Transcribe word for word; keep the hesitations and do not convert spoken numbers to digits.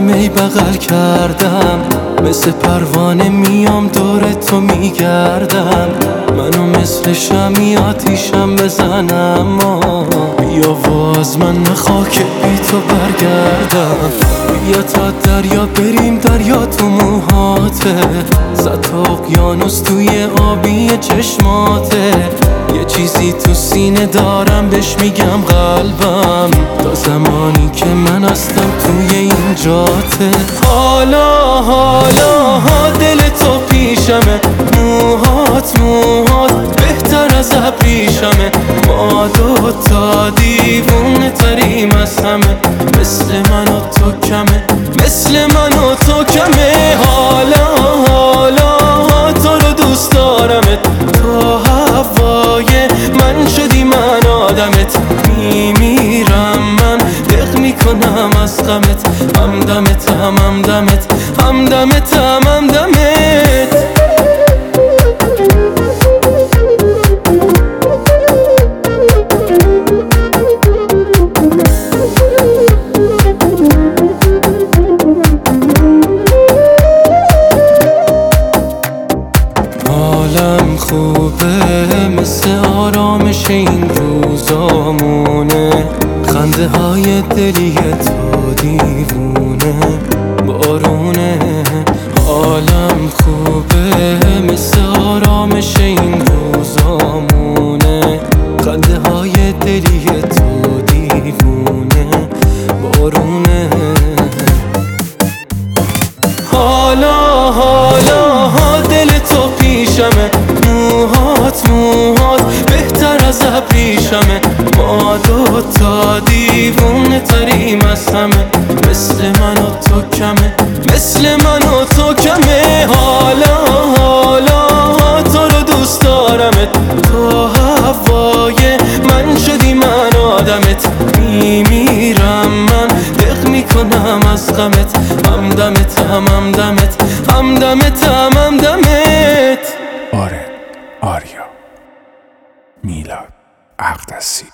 می بغل کردم، مثل پروانه میام دور تو میگردم. منو مثل شمی آتیشم بزنم، بیا و از من نخوا که بی تو برگردم. بیا تا دریا بریم، دریا تو موهاته، صد تا اقیانوس توی آبی چشماته. یه چیزی تو سینه دارم بهش میگم قلبم، تا زمانی که من هستم توی این جاته. حالا حالا دل تو پیشمه، موهات موهات بهتر از ابریشمه. ما دوتا دیوونه تریم از همه، مثل من و تو کمه، مثل من و تو کمه. حالا حالا تو رو دوست دارمت، تو هوای من شدی من آدمت. میمیرم من دق میکنم از غمت، همدمت هم همدمت همدمت هم همدمت. حالم خوبه مثل آرامش این روزامونه، خنده های دلی تو دیوونه بارونه. حالم خوبه مثل آرامش این روزامونه، خنده های دلی تو دیوونه بارونه. حالا حالا دل تو پیشمه، موهات موهات بهتر از ابریشمه. ما دوتا دیوونه تریم از همه، مثل من و تو کمه، مثل من و تو کمه. حالا حالا تو رو دوست دارمت، تو هوای من شدی من آدمت. میمیرم من دق میکنم از غمت، همدمت هم همدمت همدمت هم همدمت. آره آریا میلاد اقدسی.